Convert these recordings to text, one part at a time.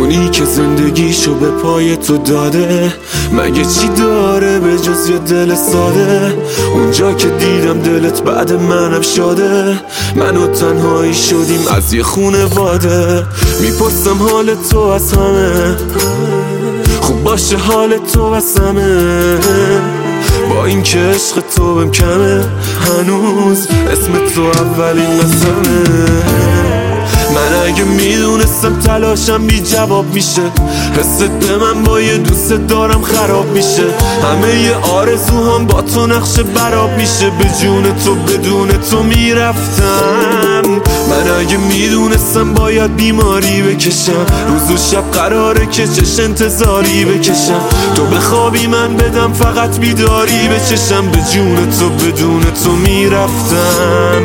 اونی که زندگیشو به پای تو داده مگه چی داره به جز یه دل ساده؟ اونجا که دیدم دلت بعد منم شاده، من و تنهایی شدیم از یه خونواده. میپرسم حال تو از همه خوب باشه، حال تو از همه، با این که عشق تو بهم کمه هنوز اسم تو اولین قسمه. من اگه میدونستم تلاشم بی جواب میشه، حست به من با یه دوست دارم خراب میشه. همه ی آرزوهام با تو نقش براب میشه، به جون تو بدون تو میرفتم. من اگه میدونستم باید بیماری بکشم، روز و شب قراره که چش انتظاری بکشم. تو بخوابی من بدم فقط بیداری بچشم، به جون تو بدون تو میرفتم.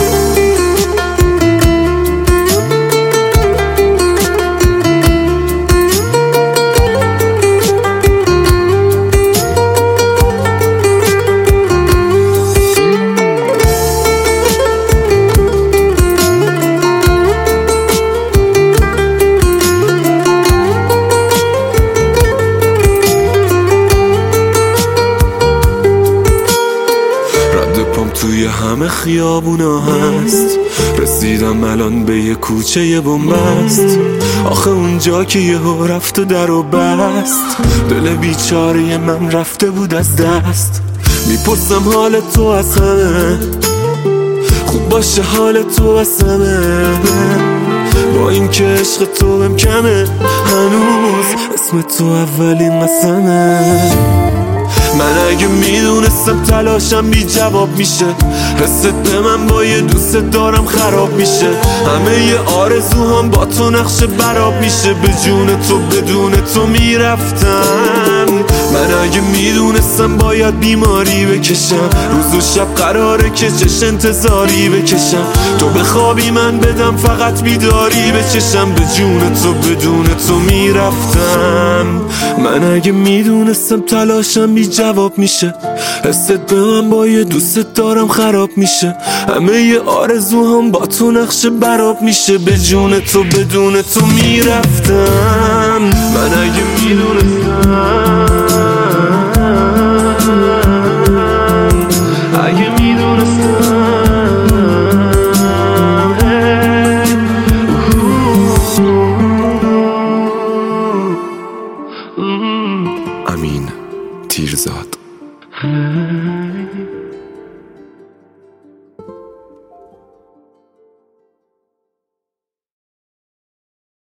توی همه خیابونا هست، رسیدم الان به یه کوچه یه بنبست. آخه اونجا که یهو رفت و در و بست، دل بیچاره من رفته بود از دست. میپرسم حال تو از همه خوب باشه، حال تو از همه، با این که عشق تو بهم کمه هنوز اسم تو اولین قسمه. من اگه میدونستم تلاشم بی جواب میشه، حست به من با یه دوست دارم خراب میشه. همه ی آرزوهام با تو نقش براب میشه، به جون تو بدون تو میرفتم. من اگه میدونستم باید بیماری بکشم، روز و شب قراره که چش انتظاری بکشم. تو بخوابی من بدم فقط بیداری بچشم، به جون تو بدون تو میرفتم. من اگه میدونستم تلاشم بی جواب میشه، حست به من با یه دوست دارم خراب میشه. همه ی آرزوهام با تو نقش براب میشه، به جون تو بدون تو میرفتم. من اگه میدونستم